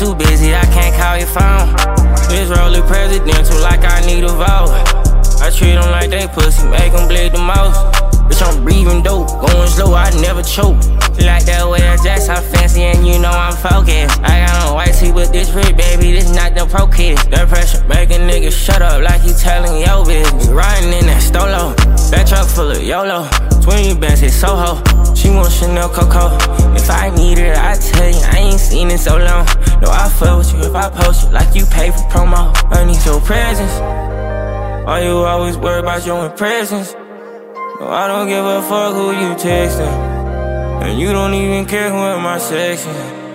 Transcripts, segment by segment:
too busy, I can't call your phone. This rolling presidential like I need a vote. I treat them like they pussy, make them bleed the most. Bitch, I'm breathing dope, going slow, I never choke. Like that way I dress, I'm fancy and you know I'm focused. I got on white tee with this red, baby, this not the pro kid. That pressure make a nigga shut up like he telling yo business. Riding in that Stolo, that truck full of YOLO. 20 bands hit Soho, she want Chanel Coco. If I need it, I tell you, I ain't seen it so long. No, I fuck with you if I post you like you pay for promo. I need your presence. Why you always worry about your presence? No, I don't give a fuck who you texting. And you don't even care who in my section.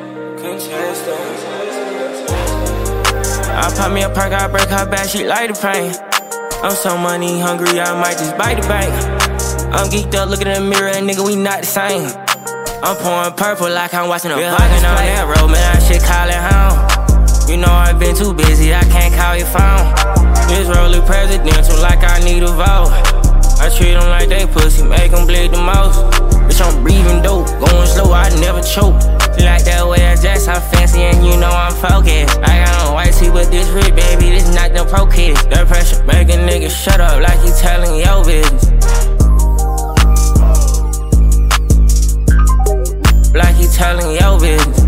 I pop me a perk, I break her back, she like the pain. I'm so money hungry, I might just bite the bank. I'm geeked up, look at the mirror, and nigga, we not the same. I'm pouring purple like I'm watching a fucking on that road, man, I shit call it home. You know I've been too busy, I can't call your phone. This rolling presidential like I need a vote. I treat them like they pussy, make them bleed the most. Bitch, I'm breathing dope, going slow, I never choke. Like that way I dress, I'm fancy and you know I'm focused. I got on white tee with this red, baby, this not the pro kid. That pressure make a nigga shut up like he telling yo business. Like he telling yo business.